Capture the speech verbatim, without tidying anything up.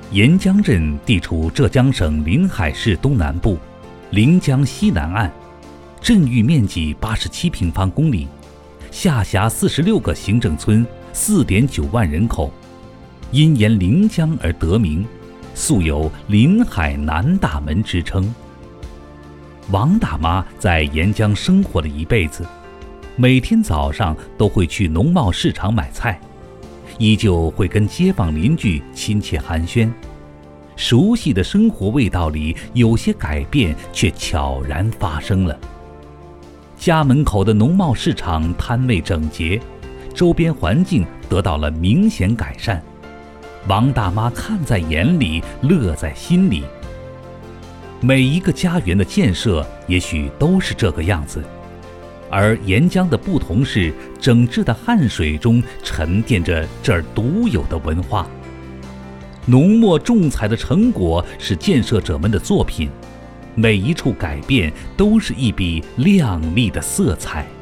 沿江镇地处浙江省临海市东南部，临江西南岸，镇域面积八十七平方公里，下辖四十六个行政村，四点九万人口。因沿临江而得名，素有临海南大门之称。王大妈在沿江生活了一辈子，每天早上都会去农贸市场买菜，依旧会跟街坊邻居亲切寒暄。熟悉的生活味道里，有些改变却悄然发生了。家门口的农贸市场摊位整洁，周边环境得到了明显改善。王大妈看在眼里，乐在心里。每一个家园的建设也许都是这个样子，而沿江的不同是，整治的汗水中沉淀着这儿独有的文化。浓墨重彩的成果是建设者们的作品，每一处改变都是一笔亮丽的色彩。